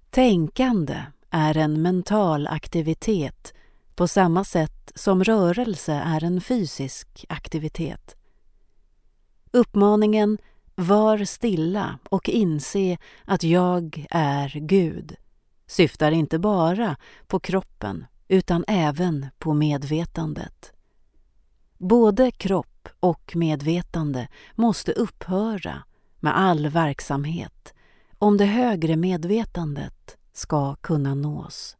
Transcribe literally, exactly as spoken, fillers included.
Tänkande är en mental aktivitet på samma sätt som rörelse är en fysisk aktivitet. Uppmaningen "Var stilla och inse att jag är Gud" syftar inte bara på kroppen utan även på medvetandet. Både kropp och medvetande måste upphöra med all verksamhet om det högre medvetandet ska kunna nås.